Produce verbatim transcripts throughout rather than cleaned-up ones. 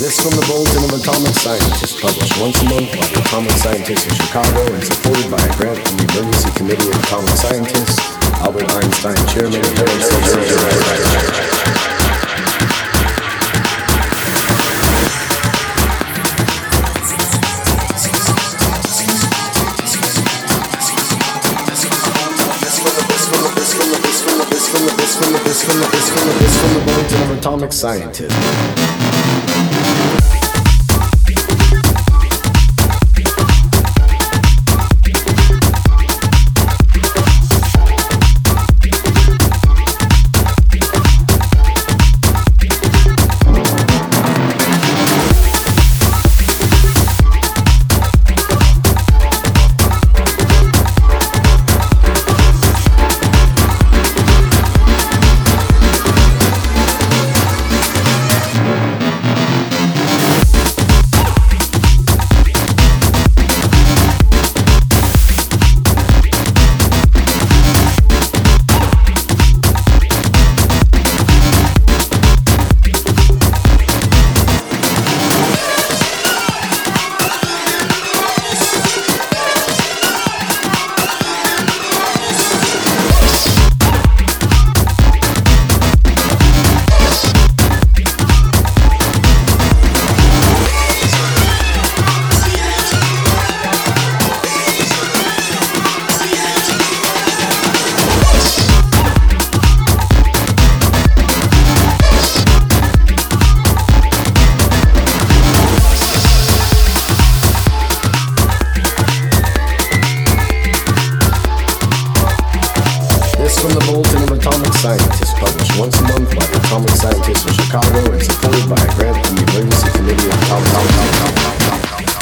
This from the Bulletin of Atomic Scientists, published once a month by the Atomic Scientists of Chicago and supported by a grant from the Emergency Committee of Atomic Scientists, Albert Einstein Chairman of Harold C. This from the Bulletin of Atomic Scientists. From the Bulletin of Atomic Scientists, published once a month by the Atomic Scientists of Chicago and supported by a grant from the Emergency Committee of Atomic Scientists.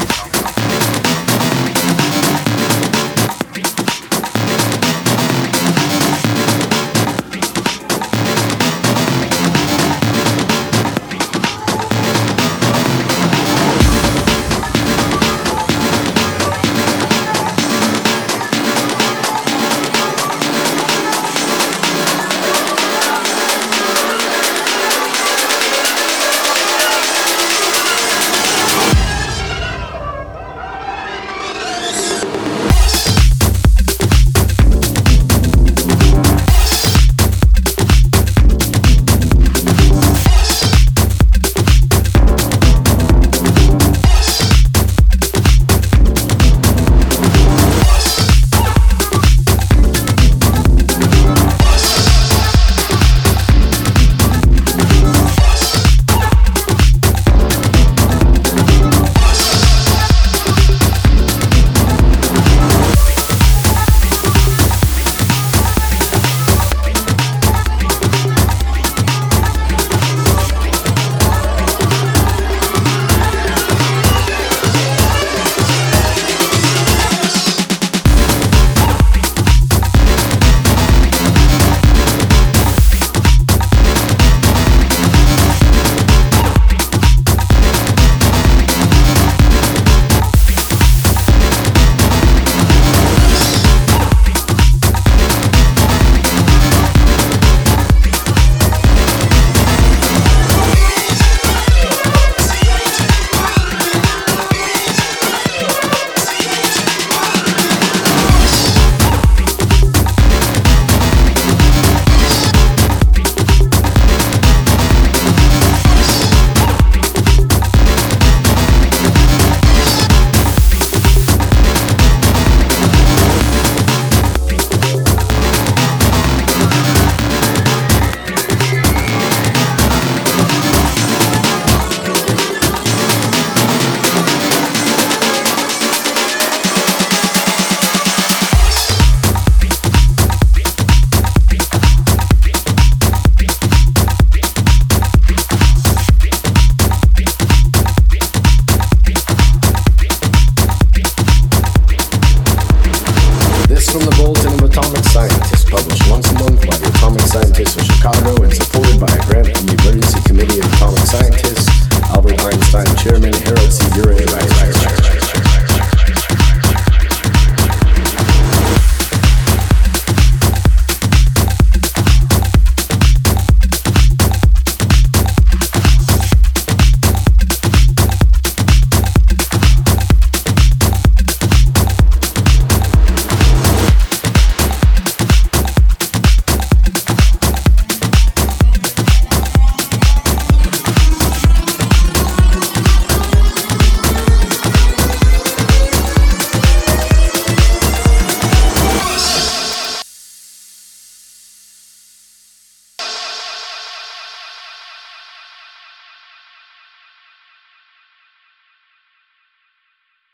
From the Bulletin of Atomic Scientists, published once a month by the Atomic Scientists of Chicago and supported by a grant from the Emergency Committee of Atomic Scientists, Albert Einstein Chairman, Harold C.